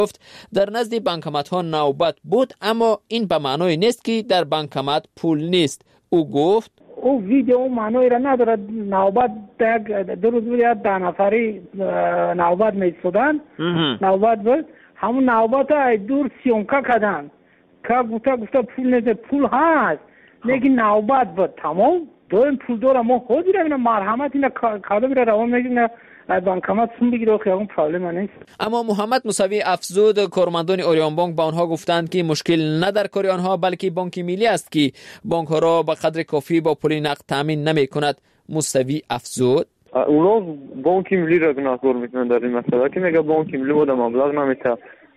گفت در نزد بانکمت‌ها نوبت بود، اما این به معنای نیست که در بانکمت پول نیست. او گفت او ویدیو معنی را ندارد. نوبت دو روز بود 10 نفری نوبت می‌شدن. نوبت بود، همون نوبت ای دور سیونکا کردن که گفته پول نیست. پول هست لیکن نوبت بود. تمام داریم پول دارم ما خودی را مرحمت اینا کادا میره روان میگن بانکمت سون بگیره که اون پرابلم نیست. اما محمد موسوی افزود کارمندان اوریان بانک با آنها گفتند که مشکل نه در کار آنها بلکه بانک ملی است که بانک ها را به قدر کافی با پول نقد تامین نمی کند. موسوی افزود اونا بانک ملی را گناهکار میکنند در این مسئله که میگه بانک ملی بود مبلغ نمیته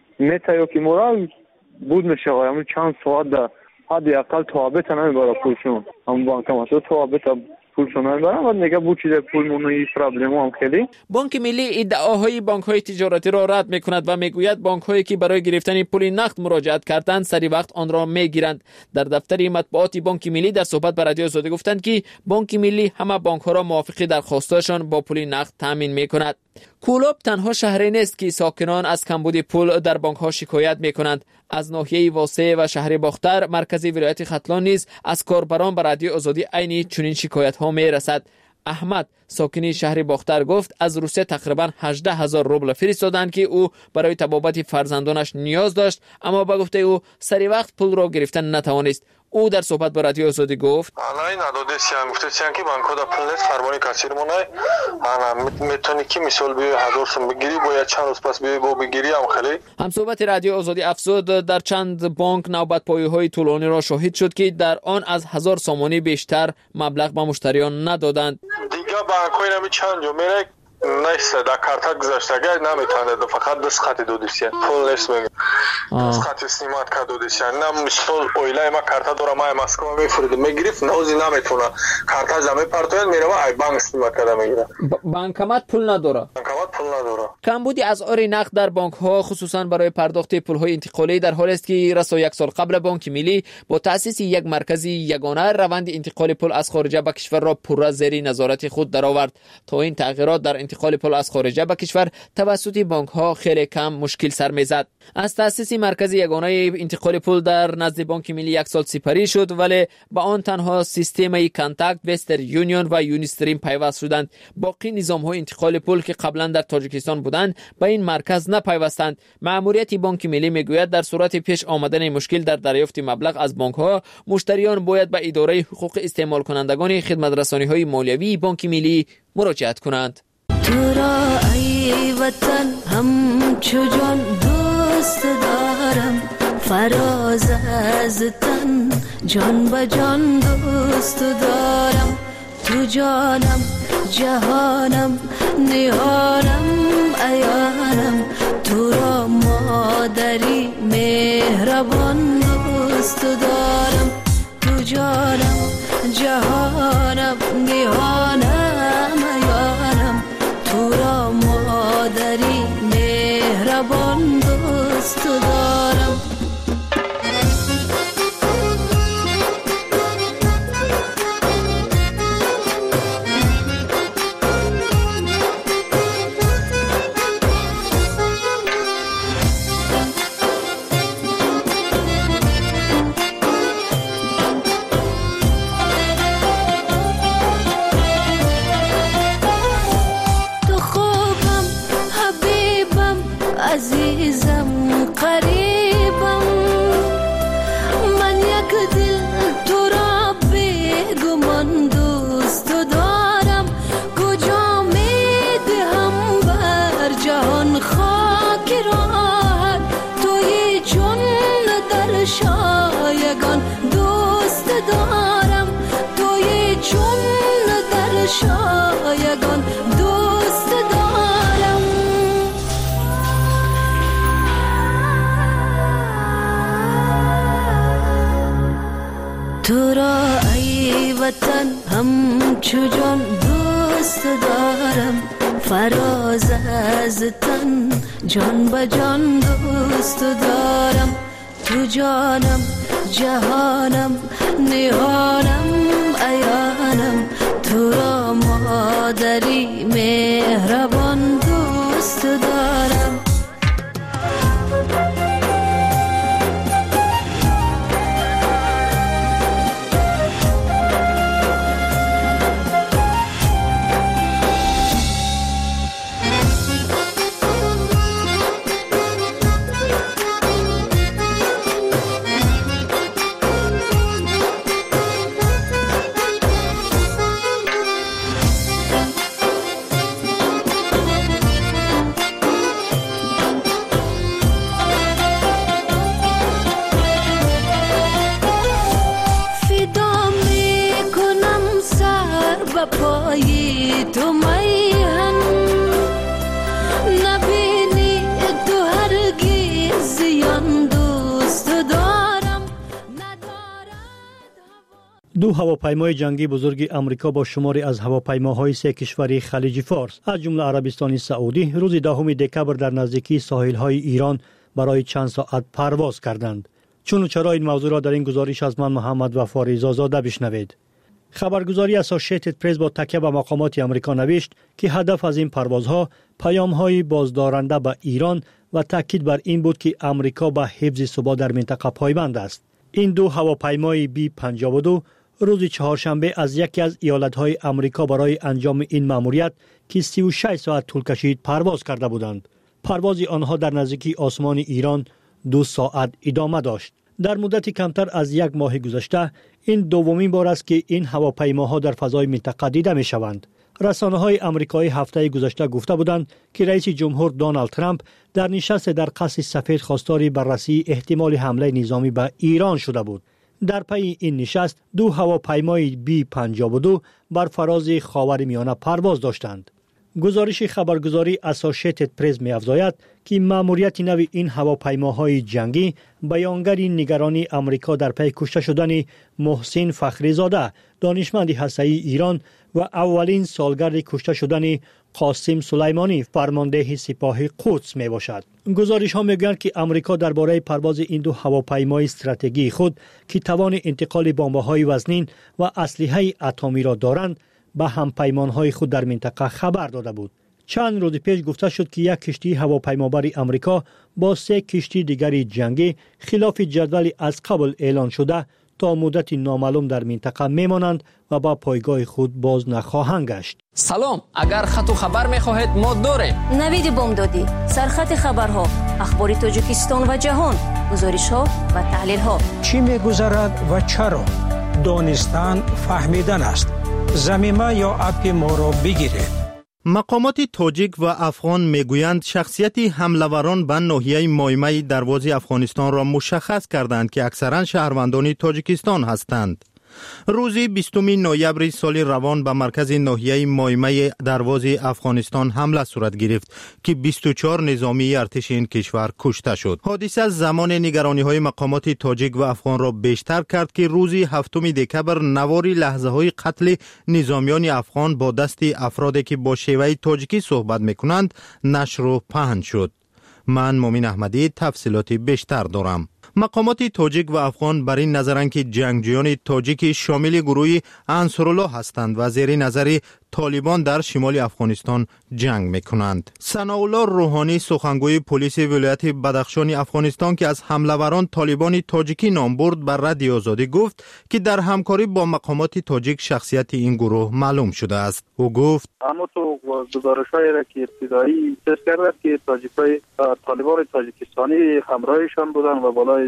یا که مرا بود میشه همون چند ساعت در حدی اقل توابط نمیبره پولشون. هم بانکمت توابط پولشون نمیبرن و میگه بود چیز پول مونوی پرابلم هم خیلی. بانک ملی ادعاهای بانک‌های تجارتی را رد می‌کند و میگوید بانک‌هایی که برای گرفتن پول نقد مراجعت کردند سری وقت آن را میگیرند. در دفتر مطبوعات بانک ملی در صحبت با رادیو آزادی گفتند که بانک ملی همه بانک‌ها را موافق درخواستشان با پول نقد تامین می‌کند. کولوب تنها شهری نیست که ساکنان از کمبود پول در بانک‌ها شکایت می‌کنند. از ناحیه واسه و شهر باختر مرکزی ولایت ختلان نیز از کاربران به رادیو آزادی عین چنین شکایت‌ها می‌رسد. احمد ساکنی شهر باختر گفت از روسیه تقریبا 18,000 روبل فرستادند که او برای طبابت فرزندانش نیاز داشت، اما با گفته او سری وقت پول را گرفتن نتوانست. او در صحبت با رادیو آزادی گفت آنلاین نداده سیان گفته سیان که بانک دا پول نیست فرمانی کسیرمونه انا میتونی که مثال بیای 1000 سوم بگیری باید چند روز پس بیای با بگیری هم خیلی. هم صحبت رادیو آزادی افزود در چند بانک نوبت پایی‌های طولانی را شاهد شد که در آن از 1000 سومانی بیشتر مبلغ به مشتریان ندادند. دیگه بانک‌های نمی چند جو میره نیست در کارت گذاشته اگر نمیتونه فقط دست خطی دو دیسیان پول نیست میگه دست خطی سیمات که دو دیسیان نم مثال اویلای ما کارت دارم ما مسکو میفرده میگرفت نوزی نمیتونه کارت جمعی پرتوین میره و ای بانک سیمات کرده میگیره. بانکمت پول نداره. کمبودی اسعار نقد در بانک ها خصوصا برای پرداخت پول های انتقالی در حالی است که رسا 1 سال قبل بانک ملی با تأسیس یک مرکز یگانه روند انتقال پول از خارج به کشور را پورا زیر نظارت خود درآورد. تا این تغییرات در انتقال پول از خارج به کشور توسط بانک ها خیلی کم مشکل سر میزد. از تأسیس مرکز یگانه انتقال پول در نزد بانک ملی 1 سال سپری شد، ولی با آن تنها سیستم کانتاکت، وستر یونیون و یونیستریم پیوست شدند. باقی نظام های انتقال پول که قبلا در تاجیکستان بودند به این مرکز نپیوستند. مأموریت بانک ملی میگوید در صورت پیش آمدن مشکل در دریافت مبلغ از بانک ها مشتریان باید به اداره حقوق استعمال کنندگان خدمت رسانی های مالیوی بانک ملی مراجعت کنند. تو را ای وطن همچو جان دوست دارم، فراز از تن جان به جان دوست دارم. تو جانم جهانم نهانم ایانم، تو را مادری مهربان دوست دارم. تو جانم جهانم نهانم ایانم، تو را مادری مهربان دوست دارم. عزیزم قریبم، من یک دل تو را بیگمان دوست دارم. کجا میدهم بر جهان خاک راحت، توی چون در شایگان دوست دارم. توی چون در شایگان دوست دارم. تو را ای وطن همچو جان دوست دارم، فراز از تن جان به جان دوست دارم. تو جانم جهانم نهانم ایانم، تو را مادری مهربان دوست دارم. دو هواپیمای جنگی بزرگ آمریکا با شماری از هواپیماهای 3 کشور خلیج فارس از جمله عربستان سعودی روز 10 دکبر در نزدیکی ساحل‌های ایران برای چند ساعت پرواز کردند. چون و چرا این موضوع را در این گزارش از من محمد وفا ریزازاده بشنوید. خبرگزاری اسوسییتد پرس با تکیه به مقامات آمریکا نوشت که هدف از این پروازها پیام‌های بازدارنده به ایران و تاکید بر این بود که آمریکا به حفظ ثبات در منطقه پایبند است. این دو هواپیمای B-52 روز چهارشنبه از یکی از ایالت‌های آمریکا برای انجام این مأموریت که 36 ساعت طول کشید پرواز کرده بودند. پرواز آنها در نزدیکی آسمان ایران 2 ساعت ادامه داشت. در مدت کمتر از 1 ماه گذشته این دومین بار است که این هواپیماها در فضای منطقه دیده می شوند. رسانه‌های آمریکایی هفته گذشته گفته بودند که رئیس جمهور دونالد ترامپ در نشست در قصر سفید خواستار بررسی احتمال حمله نظامی به ایران شده بود. در پی این نشست دو هواپیمای B-52 بر فراز خاورمیانه پرواز داشتند. گزارش خبرگزاری اسوسییتد پرس می‌افزاید که مأموریت نو این هواپیماهای جنگی بیانگر نگرانی آمریکا در پی کشته شدن محسن فخریزاده دانشمند هسته‌ای ایران و اولین سالگرد کشته شدن قاسم سلیمانی فرمانده سپاه قدس می باشد. گزارش ها میگویند که آمریکا درباره پرواز این دو هواپیمای استراتژیکی خود که توان انتقال بمب‌های وزنین و اسلحه اتمی را دارند به همپیمان‌های خود در منطقه خبر داده بود. چند روز پیش گفته شد که یک کشتی هواپیمابر آمریکا با 3 کشتی دیگری جنگی خلاف جدول از قبل اعلان شده تا مدت نامعلوم در منطقه میمانند و با پایگاه خود باز نخواهند گشت. سلام، اگر خط و خبر میخواهید ما داریم. نوید بامدادی، سرخط خبرها، اخبار تاجیکستان و جهان، گزارش‌ها و تحلیل‌ها. چی می‌گذرد و چرا؟ دانستن فهمیدن است. زمینه یا اپ ما را بگیرید. مقامات تاجیک و افغان میگویند شخصیت حمله‌وران به ناحیه مایمای دروازه افغانستان را مشخص کردند که اکثرا شهروندان تاجیکستان هستند. روز 20 نوامبر سال روان به مرکز ناحیه مایمای دروازه افغانستان حمله صورت گرفت که 24 نظامی ارتش این کشور کشته شد. حادثه زمان نگرانی‌های مقامات تاجیک و افغان را بیشتر کرد که روز 7 دکبر نواری لحظه‌های قتل نظامیان افغان با دست افرادی که با شیوه تاجیکی صحبت می‌کنند نشر و پهن شد. من مومن احمدی تفصیلات بیشتر دارم. مقامات تاجیک و افغان بر این نظرند که جنگجویان تاجیک شامل گروه انصارالله هستند و زیر نظر طالبان در شمال افغانستان جنگ میکنند. ثناءالله روحانی سخنگوی پلیس ولایت بدخشان افغانستان که از حمله‌وران طالبان تاجیکی نام برد بر رادیو آزادی گفت که در همکاری با مقامات تاجیک شخصیت این گروه معلوم شده است. او گفت اما تو گزارش‌هایی را که ابتدایی چیز کرده که تاجیکای طالبان تاجیکستانی همراهشان بودن و بالای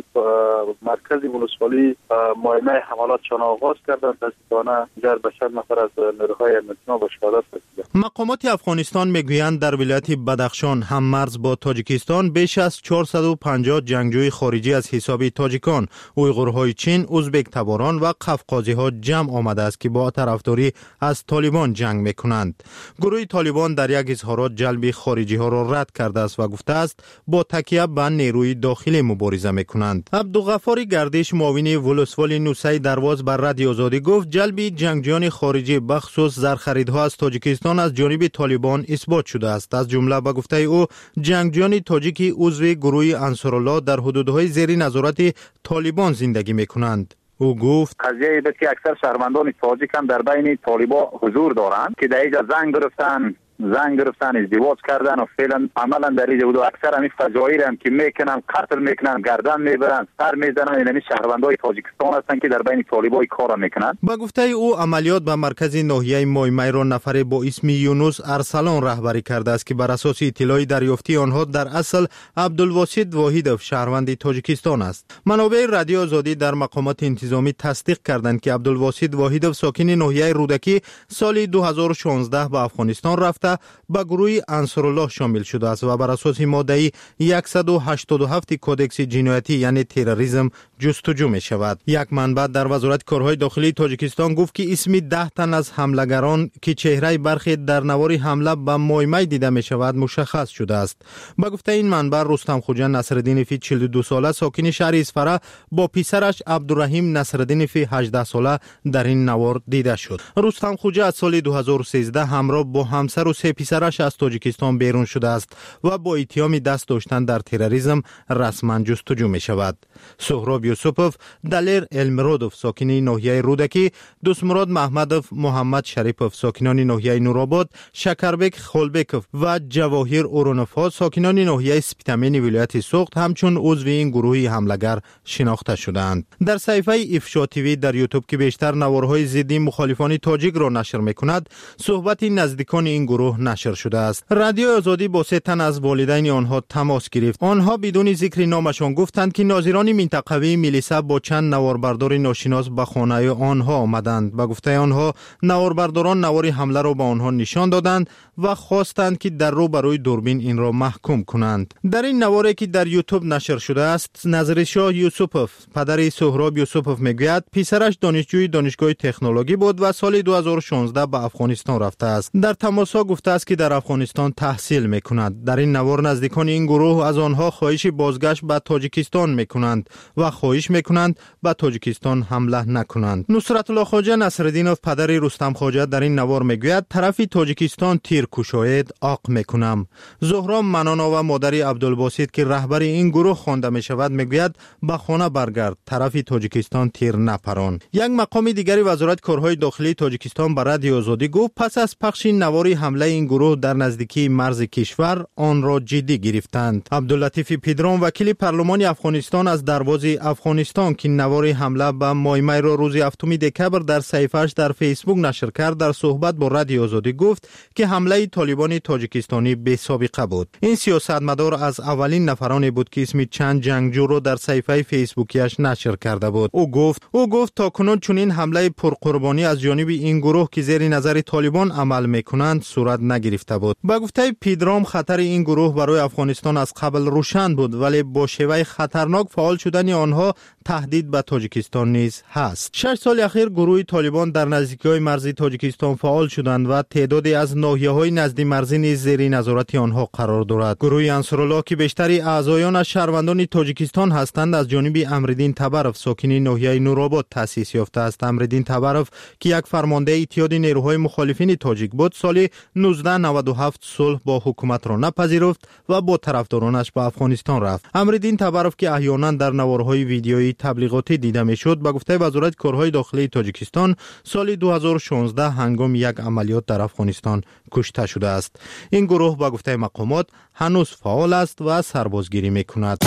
مرکز ولسوالی مایمای حملاتشان آغاز کردند. دستانه جر به 100 نفر از نیروهای امنیتی با شهادت رسیدند. مقامات افغانستان میگویند در ولایت بدخشان هم مرز با تاجیکستان بیش از 450 جنگجوی خارجی از حساب تاجیکان، اویغورهای چین، ازبک تباران و قفقازی‌ها جمع آمده است که با طرفداری از طالبان جنگ میکنند. گروه طالبان در یک اظهارات جلب خارجی ها را رد کرده است و گفته است با تکیه به نیروی داخلی مبارزه میکنند. عبدالغفار گردش معاون ولسوالی نوسای درواز بر رادیو آزادی گفت جلب جنگجویان خارجی بخصوص زرخریدها از تاجیکستان از جانب طالبان اثبات شده است. از جمله به گفته او جنگجویان تاجیکی عضو گروه انصارالله در حدودهای زیر نظارت طالبان زندگی میکنند. او گفت قضیه این است که اکثر شهروندان تاجیک هم در بین طالبان حضور دارند که در اینجا زنگ گرفتن ازدواج کردن و فعلا عملا در اینجا بود و اکثر همین فجایع هم که میکنن قتل میکنن گردن میبرن سر میزنن این شهروندای تاجیکستان هستند که در بین طالبای کار میکنن. با گفته او عملیات به مرکز ناحیه مایمای را نفر با اسم یونس ارسلان رهبری کرده است که بر اساس اطلاع دریافتی آنها در اصل عبدالواسط واحدов شهروند تاجیکستان است. منابع رادیو آزادی در مقامات انتظامی تصدیق کردند که عبدالواسط واحدов ساکن ناحیه رودکی سال 2016 به افغانستان رفته گرفته به گروه انصارالله شامل شده است و بر اساس ماده 187 کودکس جنایتی یعنی تروریسم جستجو می شود. یک منبع در وزارت کارهای داخلی تاجیکستان گفت که اسم 10 تن از حملهگران که چهره برخی در نوار حمله به مایمای دیده می شود مشخص شده است. با گفته این منبع رستم خوجا نصرالدین فی 42 ساله ساکن شهر اسفره با پسرش عبدالرحیم نصرالدین فی 18 ساله در این نوار دیده شد. رستم خوجا از سال 2013 همراه با همسر و 3 پسرش از تاجیکستان بیرون شده است و با اتهام دست داشتن در تروریسم رسما جستجو می شود. سهراب یوسفوف، دلیر المرودوف ساکن ناحیه رودکی، دوستمراد محمدوف، محمد شریفوف ساکنان ناحیه نورآباد، شکربک خولبکوف و جواهر اورونوفا ساکنان ناحیه سپیتامین ولایت سوخت همچون عضو این گروه حملهگر شناخته شدند. در صفحه افشا تیوی در یوتیوب که بیشتر نوارهای ضد مخالفان تاجیک را نشر میکند، صحبت نزدیکان این گروه نشر شده است. رادیو آزادی با 3 تن از والدین آنها تماس گرفت. آنها بدون ذکر نامشان گفتند که ناظران منطقوی میلیسا با چند نواربردار ناشناس به خانه آنها آمدند. به گفته آنها نواربرداران نوار حمله را به آنها نشان دادند و خواستند که در روبروی دوربین این را محکوم کنند. در این نواری که در یوتیوب نشر شده است، نظرشاه یوسفوف پدر سهراب یوسفوف میگوید پسرش دانشجوی دانشگاه تکنولوژی بود و سال 2016 به افغانستان رفته است. در تماس‌ها گفته است که در افغانستان تحصیل میکند. در این نوار نزدیکان این گروه از آنها خواهش بازگشت به تاجیکستان میکنند و خواهش میکنند به تاجیکستان حمله نکنند. نصرت الله خواجه نصرالدینوف پدر رستم خواجه در این نوار میگوید طرف تاجیکستان تیر کشاید عاق میکنم. زهرام منانا و مادر عبدالباسط که رهبر این گروه خوانده میشود میگوید به خانه برگرد، طرف تاجیکستان تیر نپران. یک مقام دیگری وزارت کارهای داخلی تاجیکستان به رادیو آزادی گفت پس از پخش نواری حمله این گروه در نزدیکی مرز کشور آن را جدی گرفتند. عبداللطیف پیدران وکیل پارلمان افغانستان از دروازه افغانستان که نواری حمله به مایمای را روز 7 دکبر در صفحه‌اش در فیسبوک نشر کرد در صحبت با رادیو آزادی گفت که حمله طالبان تاجیکستانی بی سابقه بود. این سیاستمدار از اولین نفرانی بود که اسم چند جنگجو را در صفحه فیسبوکیش نشر کرده بود. او گفت تا کنون چنین حمله پرقربانی از جانب این گروه که زیر نظر طالبان عمل میکنند صورت نگرفته بود. با گفته پیدرام خطر این گروه برای افغانستان از قبل روشن بود ولی با شیوه خطرناک فعال شدن آنها تهدید به تاجیکستان نیز هست. 6 سال اخیر گروه طالبان در نزدیکی مرز تاجیکستان فعال شدند و تعدادی از ناحیه‌های نزدیک مرزی نیز زیر نظارت آنها قرار دارد. گروه انصارالله که بیشتری اعضایان شهروندان تاجیکستان هستند از جانب امرالدین تبروف ساکن ناحیه نورآباد تأسیس یافته است. امرالدین تبروف که یک فرمانده اتحاد نیروهای مخالفین تاجیک بود سال 1997 صلح با حکومت را نپذیرفت و با طرفدارانش به افغانستان رفت. امرالدین تبروف که احیانا در نوارهای ویدیویی تبلیغاتی دیده میشد با گفته وزارت کارهای داخلی تاجیکستان سال 2016 هنگام یک عملیات در افغانستان کشته شده است. این گروه با گفته مقامات هنوز فعال است و سربازگیری میکند.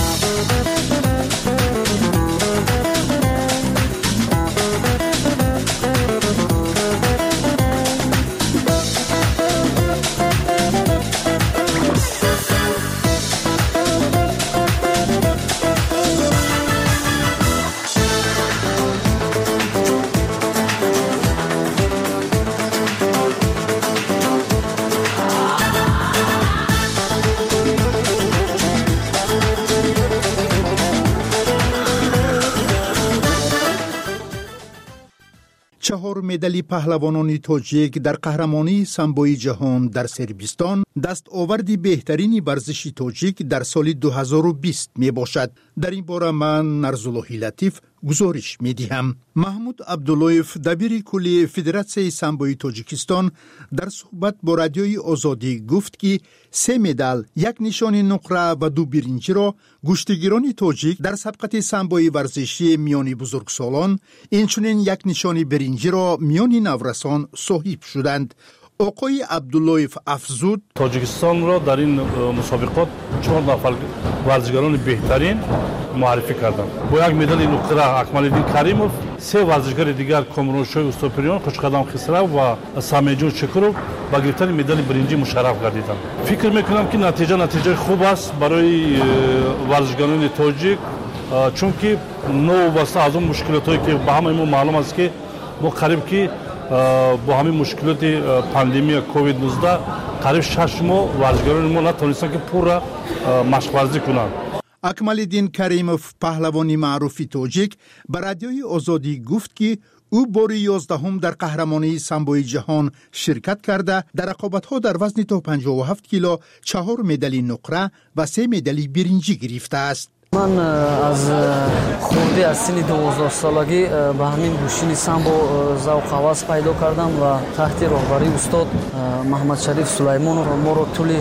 چهار مدال پهلوانان تاجیک در قهرمانی سامبوی جهان در سربستان دستاورد بهترین ورزش تاجیک در سال 2020 می باشد. در این باره من نرزاللهی لطیف گزارش می دهم. محمود عبداللهیف دبیر کلی فدراسیون سامبوی تاجیکستان در صحبت با رادیوی آزادی گفت که 3 مدال، 1 نشان نقره و 2 برنج را گشتگیران تاجیک در سبقت سامبوی ورزشی میان بزرگسالان اینچنین 1 نشان برنج را میان نورسان صاحب شدند. آقای عبداللهیف افزود تاجیکستان را در این مسابقات 4 نفر ورزشکاران بهترین معرفی کردند. با 1 مدال نقره اکمال‌الدین کریموف، 3 ورزشکار دیگر کامرانشوی استوپریان، خوشقدم خسرو و سامیجون شکروف با گرفتن مدال برنجی مشرف گردیدند. فکر میکنم که نتیجه خوب است برای ورزشکاران تاجیک، چون که نو واسه از اون مشکلاتی که به همه ما معلوم است که ما قریب که با همین مشکلات پاندمی کووید 19 قریب 6 ماه ورزشکاران ما نتونستن که پورا مشق ورزی کنند. اکمالدین کریموف پهلوانی معروف تاجیک به رادیوی آزادی گفت که او بار 11 در قهرمانی سامبوی جهان شرکت کرده در رقابت‌ها در وزن تا 57 کیلو 4 مدال نقره و 3 مدال برنجی گرفته است. من از خورده از سن 12 سالگی به همین گوشین سامبو ذوق هوس پیدا کردم و تحت راهبری استاد محمد شریف سلیمانов ما رو طول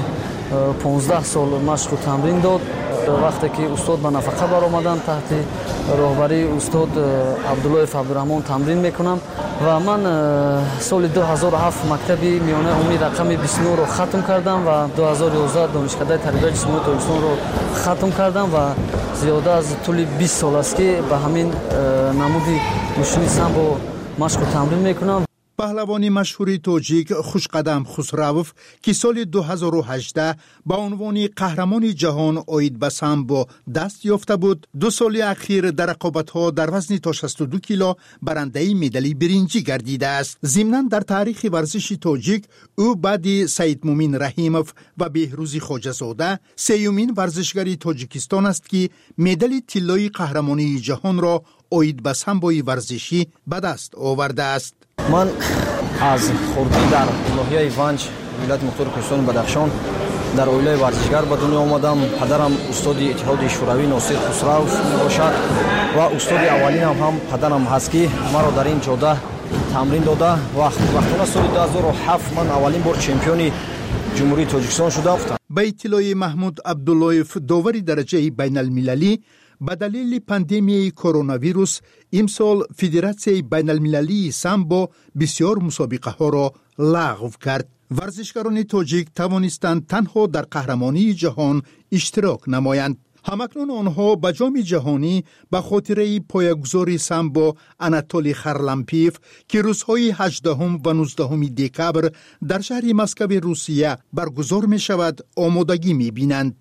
15 سال مشق و تمرین داد. وقتی که استاد به نفقه برآمدن تحت راهبری استاد عبدالله عبدالرحمن تمرین میکنم و من سال 2007 مکتب میانه عمومی رقم 29 رو ختم کردم و 2011 دانشکده تربیت جسمانی تاجیکستان رو ختم کردم و زیاده از طول 20 سال است که به همین نمودی گوشین سامبو مشق و تمرین میکنم. پهلوانی مشهوری تاجیک خوشقدم خسروف که سال 2018 با عنوان قهرمان جهان عاید به سامبو دست یافته بود، 2 سال اخیر در رقابت‌ها در وزن تا 62 کیلو برنده مدال برنجی گردیده است. ضمناً در تاریخ ورزش تاجیک او بعد سید مومین رحیموف و بهروز خواجه‌زاده سومین ورزشکار تاجیکستان است که مدال طلایی قهرمانی جهان را عاید به سامبوی ورزشی به دست آورده است. من از خوردی در ناحیه ونج ولایت مختار کوهستان بدخشان در اویلای ورزشگر به دنیا آمدم. پدرم استاد اتحاد شوروی ناصر خسروف میباشد و استاد اولینم هم پدرم هست که مرا در این جاده تمرین داده و وقتانه سال 2007 من اولین بار چمپیون جمهوری تاجیکستان شدم. به اطلاع محمود عبداللهیف داوری درجه بین المللی به دلیل پاندمی کرونا ویروس امسال فدراسیون بین المللی سامبو بسیار مسابقه ها را لغو کرد. ورزشکاران تاجیک توانستند تنها در قهرمانی جهان اشتراک نمایند. همکنون آنها به جام جهانی به خاطره پایه‌گذاری سامبو اناتولی خرلمپیف که روزهای 18 و 19 دکبر در شهر مسکو روسیه برگزار می شود آمادگی می بینند.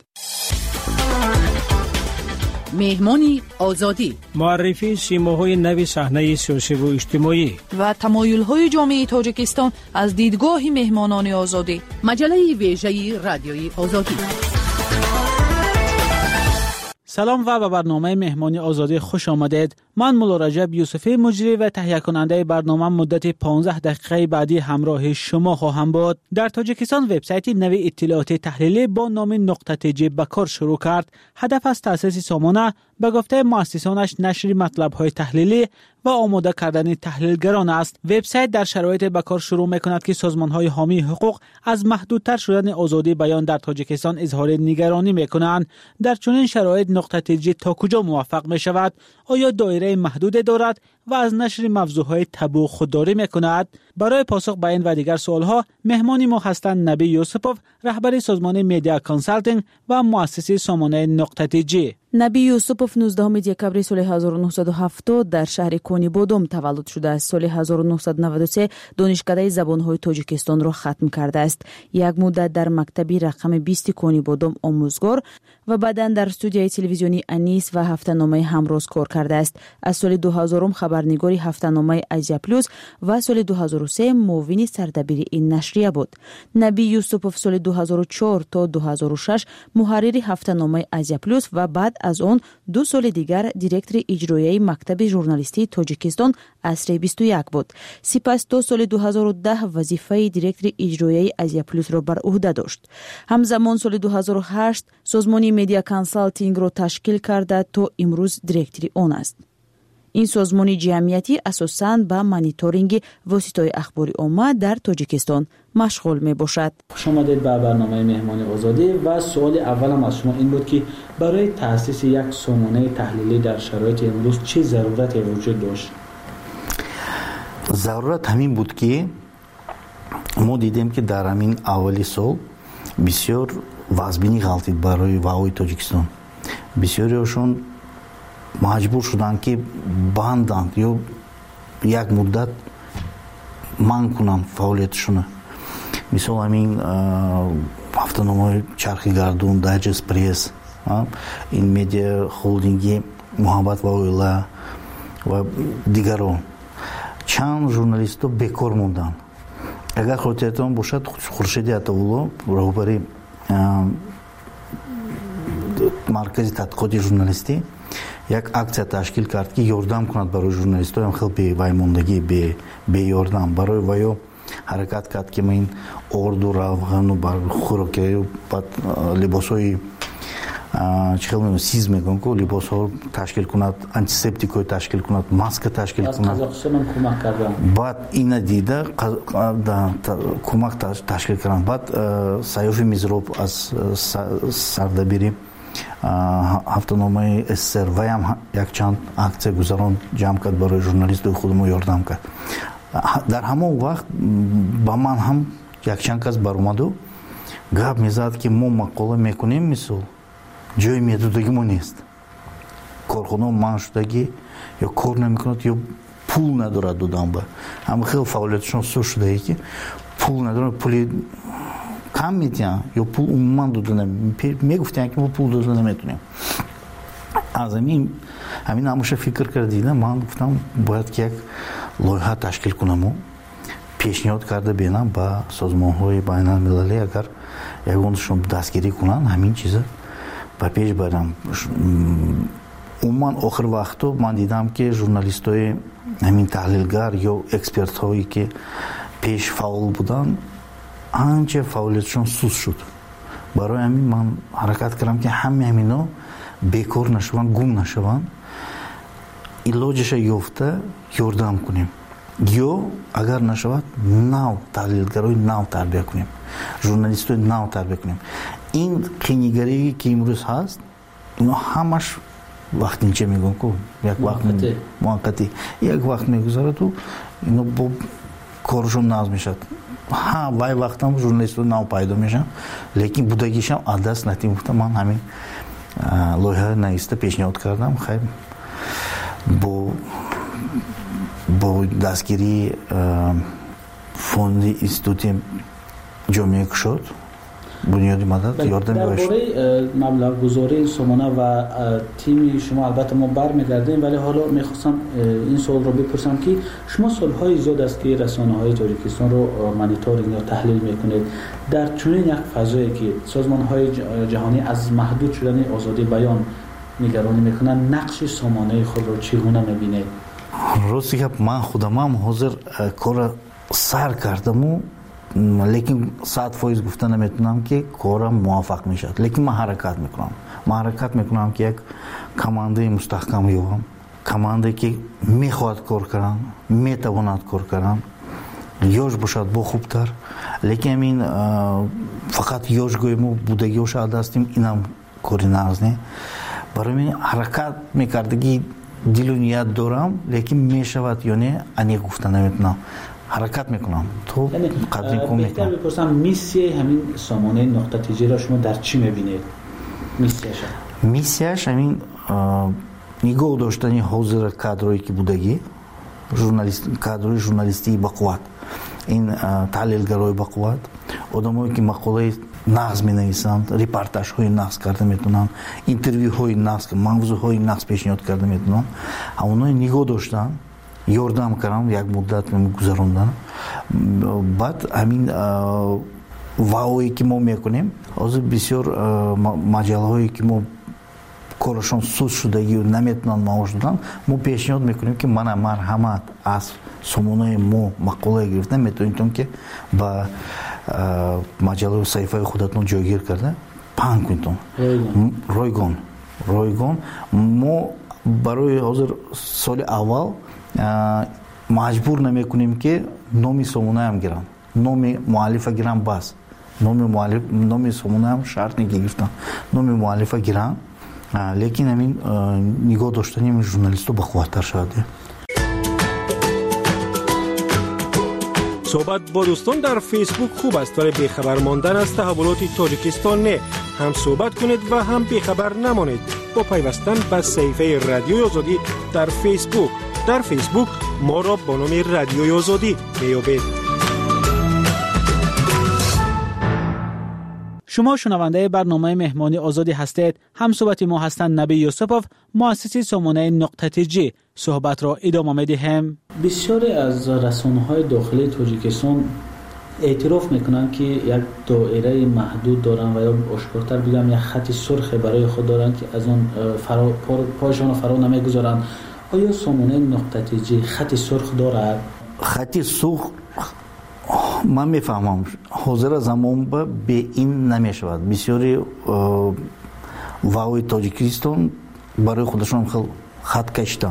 مهمانی آزادی، معرفی سیماهای نوی صحنه سیاسی و اجتماعی و تمایل‌های جامعه تاجیکستان از دیدگاه مهمانان آزادی. مجله ویژه رادیوی آزادی. سلام و به برنامه مهمانی آزادی خوش آمدید. من مولا رجب یوسفی مجری و تهیه کننده برنامه مدت 15 دقیقه بعدی همراه شما خواهم بود. در تاجیکستان وبسایت نوی اطلاعات تحلیلی با نام نقطه جی به کار شروع کرد. هدف از تأسیس سامانه به گفته مؤسسانش نشر مطلب‌های تحلیلی و آماده کردن تحلیلگران است. وبسایت در شرایط به کار شروع می‌کند که سازمان‌های حامی حقوق از محدودتر شدن آزادی بیان در تاجیکستان اظهار نگرانی می‌کنند. در چنین شرایط نقطه جی تا کجا موفق می‌شود؟ آیا دایره محدود دارد و از نشر موضوعهای تبو خودداری می‌کند؟ برای پاسخ به این و دیگر سوال‌ها مهمانی ما هستند نبی یوسپوف، رهبر سازمان میدیا کانسالتینگ و مؤسس سامانه نقطه جی. نبی یوسپوف 19 دکبر سال 1970 در شهر کونی بودم تولد شده است. سال 1993 دانشکده زبان‌های تاجیکستان را ختم کرده است. یک مدت در مکتب رقم 20 کونی بودم آموزگار و بعداً در استودیوی تلویزیونی انیس و هفته‌نامه همروز کار کرده است. از سال 2000 خبرنگاری هفته‌نامه آزیا پلوس و سال 2003 معاون سردبیر این نشریه بود. نبی یوسپوف سال 2004 تا 2006 محرر هفته‌نامه آزیا پلوس و بعد از آن 2 سال دیگر دیرکتور اجرایی مکتب ژورنالیستی تاجیکستان عصر 21 بود. سپس تا سال 2010 وظیفه دیرکتور اجرایی آزیا پلوس را بر عهده داشت. همزمان سال 2008 سازمان میدیا کانسالتینگ را تشکیل کرده تا امروز دیرکتور آن است. این سازمان جمعیتی اساساً به مانیتورینگ واسطه‌های اخباری عامه در تاجیکستان مشغول می باشد. خوش آمدید به برنامه مهمانی آزادی و سوال اولم از شما این بود که برای تأسیس یک سامانه تحلیلی در شرایط امروز چه ضرورتی وجود داشت؟ ضرورت همین بود که ما دیدیم که در همین اولی سال بسیار وضعبینی غلطید برای وعای تاجیکستان. بسیاریشون مجبور شدن که بندند یا یک مدت من کنند فعالیتشون. مثال همین هفته‌نامه چرخی گردون، دایجست پرس، این میدیا هولدینگی محبت و اویلا و دیگران чанд журналисту бекор мондан. Агар хотиратон бошад, Хуршиди Атавулло, роҳбари маркази тадқиқоти журналистӣ, як акция ташкил кард ки ёрдам кунад барои журналистоям хеле беваймондагӣ, беёрдам. барои ваё ҳаракат кард ки ман орду равғану бар хӯрокиро бад либосҳои чихел сиз мегӯям ки либосҳо ташкил кунад, антисептикҳо ташкил кунад, маска ташкил кунад. Баъд ина дида кӯмак ташкил карданд. Баъд Сайёфи Мизроб аз сардабири ҳафтаномаи СССР ваям якчанд аксия гузарон ҷамъ кард барои журналистои худмо ёрдам кард. Дар ҳамон вақт ба ман ҳам якчанд кас баромаду гап мезад ки мо мақола мекунем, мисол ҷои медудагимо нест, корхона ман шудагӣ ё кор намекунад ё пул надорад додан ба ҳама хеле фаъолияташон суст шудагӣ ки пул надорад, пули кам медиҳанд ё пул умуман дода мегуфтанд ки мо пул дода наметунем. аз ҳамин ҳамаша фикр кардida ман гуфтам бояд ки як лоиҳа ташкил кунаму пешниҳод карда бинам ба созмонҳои байналмилалӣ, агар ягонашон дастгирӣ кунанд ҳамин чиза ба пеш барам. умуман охир вақтҳо ман дидам ки журналистои ҳамин таҳлилгар ё экспертҳое ки пеш фаъол буданд анча фаъолияташон суст шуд. барои ҳамин ман ҳаракат кардам ки ҳамаи ҳамино бекор нашаванд, гум нашаванд, илоҷаша ёфта ёрдам кунем ё агар нашавад нав таҳлилгарои нав тарбия кунем, журналистои нав тарбия кунем. ин қiyнигарие ки имрӯз ҳаст, ино ҳамаш вақтинча мегӯям ку як вақт муаққатӣ, як вақт мегузараду ино бо коршон наз мешавад. вай вақтам журналистои нав пайдо мешаванд, лекин будагишам аз даст натим. гуфтам ман ҳамин лоиҳа нависта пешниҳод кардам, хай бо дастгирии фонди институти ҷомеаи кушод бунёди мадад ёрдам мебошад. дар бораи маблағгузории сомона ва тими шумо албатта мо бармегардем, вале ҳоло мехостам ин суолро бипурсам ки шумо солҳои зиёд аст ки расонаҳои Тоҷикистонро мониторинг ё таҳлил мекунед. дар чунин як фазое ки созмонҳои ҷаҳонӣ аз маҳдуд шудани озодии баён нигаронӣ мекунанд, нақши сомонаи худро чӣ гуна мебинед? рости гап ман худамам ҳозир кора сар кардаму, лекин 100% гуфта наметунам ки корам муваффақ мешавад, лекин ман ҳаракат мекунам ки як командаи мустаҳкам ёбам, командае ки мехоҳад кор кардан, метавонад кор кардан, ёш бошад бо хубтар, лекин ҳамин фақат ёшгоему будагиҳоша аз дастим, инам кори нағз не. барои мин ҳаракат мекардагӣ дилу ният дорам, лекин мешавад ё не, ане гуфта наметунам. ҳаракат мекунам, то қадри кум мекунам. бипурсам миссияи ҳамин сомонаи нуқтатиҷиро шумо дар чӣ мебинед? миссияш ҳамин нигоҳ доштани ҳозир кадрое ки будагӣ, кадрои журналистии бақувват, ин таҳлилгарои бақувват, одамое ки мақолаи нағз менависанд, репортажҳои нағз карда метавонанд, интервюҳои нағз, мавзӯъҳои нағз пешниҳод карда метавонанд, ҳамоное нигоҳ доштанд, ёрдам кардам, як муддат гузарондам. баъд ҳамин ваое ки мо мекунем, ҳозир бисёр маҷалаҳое ки мо корашон суст шудагию наметавонанд маош додан, мо пешниҳод мекунем ки мана марҳамат аз сомонаи мо мақолае гирифта метавонитон ки ба маҷалаи саҳифаи худатон ҷойгир карда паҳн кунитон. ройгон мо барои ҳозир соли аввал маҷбур намекунем ки номи сомонаам гиранд, номи муаллифа гиранд, бас номи сомонаам шарт не гирифтанд, номи муаллифа гиранд, лекин ҳамин нигоҳ доштани журналисту бақувваттар шавад. صحبت با دوستان در فیسبوک خوب است، ولی بیخبر ماندن از تحولات تاجیکستان نه. هم صحبت کنید و هم بیخبر نمانید با پیوستن به صفحه رادیوی آزادی در فیسبوک. در فیسبوک ما را با نام رادیوی آزادی میابید. شما شنونده برنامه مهمانی آزادی هستید. هم صحبت ما هستند نبی یوسفوف، مؤسس سامانه نقطه جی. صحبت را ادامه می‌دهیم. بسیاری از رسانه‌های داخلی تاجیکستان اعتراف میکنن که یک دایره محدود دارن و یا آشکارتر بگم یک خط سرخ برای خود دارن که از اون پایشان فرا نمیگذارن. آیا سامانه نقطه جی خط سرخ دارد؟ خط سرخ من میفهمم حاضر زمان به این نمیشود. بسیاری واوی تاجیکستان برای خودشون خط کشیدن.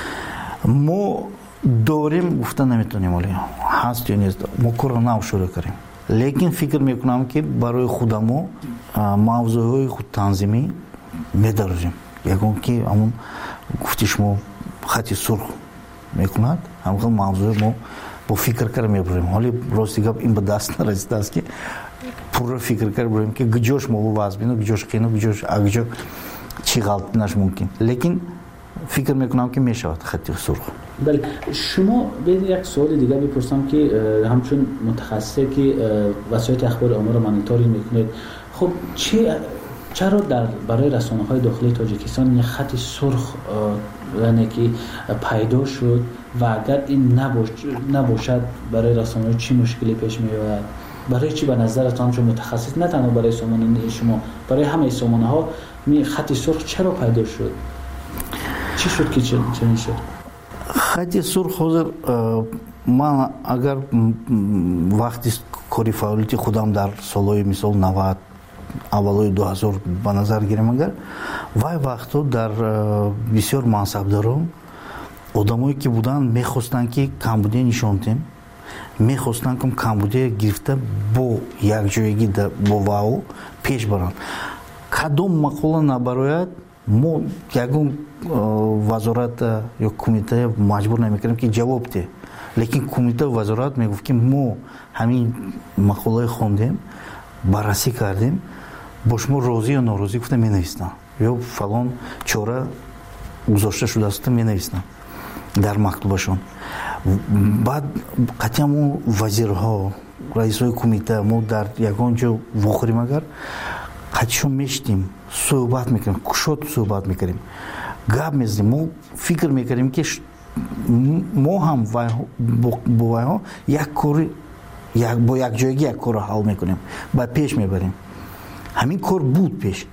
ما داریم گفته نمیتونیم ولی هست یا نیست ما کار نو شروع کنیم. لیکن فکر میکنم که برای خودمو موضوعهای خود تنظیمی میداریم. یکون که همون گفتیش ما خط سرخ میکند همون موضوع ما با فکر کردن میبریم. حالی راستی گپ این به دست نرسیده است که پورا فکر کردیم که گجوش ما با واسبینو گجوش کینو گجوش اگجو چی غلط نش ممکن. لیکن فکر میکنم که میشود خط سرخ. بله شما ببینید یک سوال دیگه بپرسم که همچون متخصصی که وسایل اخبار عامه رو مانیتورینگ میکنید، خب چرا برای رسانه‌های داخلی تاجیکستان یک خط سرخ یعنی که پیدا شد و اگر این نباشد برای رسانه‌ها چی مشکلی پیش میاد؟ برای چی به نظرتان چون متخصص نه تنها برای سامانه شما برای همه سامانه‌ها خط سرخ چرا پیدا شد؟ چی شد که چنین شد؟ خط سرخ حاضر من اگر وقتی کاری فعالیتی خودم در سالهای مثال 90 اولای 2000 به نظر گیرم اگر وای وقتا در بسیار منصبداران آدمایی که بودن میخواستن که کمبودی نشون دهیم، میخواستن که کمبودی گرفته با یک جایگی با واو پیش برن. کدام مقوله نبراید ما یکون وزارت یا کمیته مجبور نمیکنیم که جواب ده. لیکن کمیته و وزارت میگفت که ما همین مقوله خوندیم بررسی کردیم با شما راضی یا ناراضی گفتم می نویسن یا فلان چاره گذاشته شده است می نویسن در مکتوبشون. بعد قطعا ما وزیرها رئیسای کمیته ما در یگان جا واخریم اگر قطعشون میشتیم صحبت میکنیم کشات صحبت میکنیم گپ میزنیم. ما فکر میکنیم که ما هم با وایها یک کاری با یک جایگی یک کار حل میکنیم بعد پیش میبریم. همین کار بود پیش.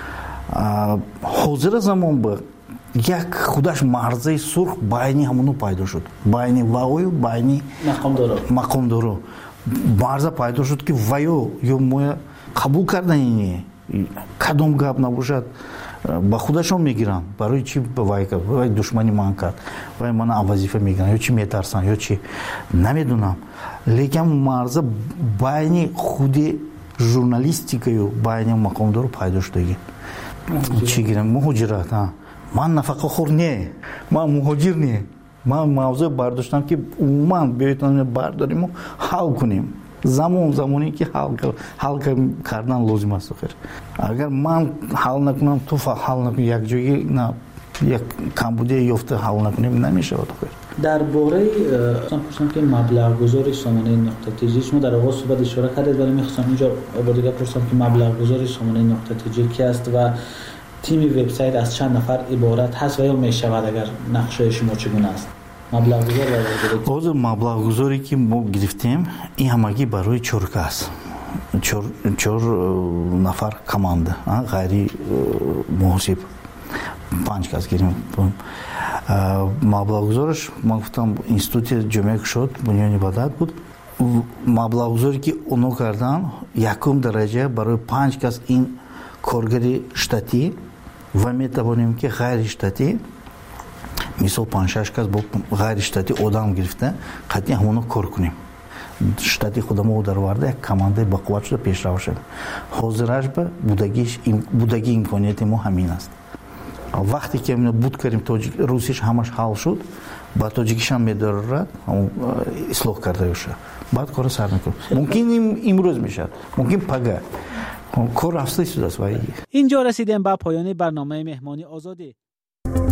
حاضر زمان با یک خودش مرزه سرخ باینی همونو پیدا شد باینی واوی باینی مقام دارو مرزه پیدا شد که وایو یا ما قبول کردن اینه کدام گپ نباشد با خودشون میگیرن برای چی وای کرد وای دشمنی من کرد وای من وظیفه میگیرن یا چی میترسن یا چی نمیدونم. لیکن مرزه باینی خود ژورنالیستیکا یا باینی مقام دارو پیدا شده چی گیرم مهاجرت من نفقه خور نه من مهاجر نه من موضوع برداشتم که من بیایتون برداریم و حل کنیم زمانی که حل کردن لازم است. اگر من حل نکنم تو حل نکنی یک جایی نه یک کمبودی یافته حل نکنیم نمیشه. درباره پرسیدم که مبلغ گذاری سامانه نقطه جی شما در آغاز صحبت اشاره کردید ولی می‌خواستم اینجا با دیگه پرسیدم که مبلغ گذاری سامانه نقطه جی کی است و تیم وبسایت از چند نفر عبارت هست و یا میشود اگر نقشه شما چگونه است؟ مبلغ گذاری مبلغ گذاری که ما گرفتیم این همگی برای چرک است. 4 نفر کمانده غیری محاسب 5 کس گیریم. مبلغ گذارش ما گفتم اینستیتوت جامعه شد بنیانی بدات بود. مبلغ گذاری که اونو کردن یکم درجه برای 5 کس این کارگری штаті و میتوانیم که غیر штаті مثلا 5-6 کس با غیر штаті آدم گرفته قطعی همونو کار کنیم. штаті خودمو در ورده یک کمانده با قوت شده پیش رو شد. حاضرش به بودگی امکانیت ما همین است. وقتی که بود کردیم روسیش همش حل شد با تاجیکیش هم میدارد اصلاح کرده بشه بعد کار سر میکنه. ممکن امروز میشه ممکن پگاه کار رفته شده است. اینجا رسیدیم به پایان برنامه مهمانی آزادی.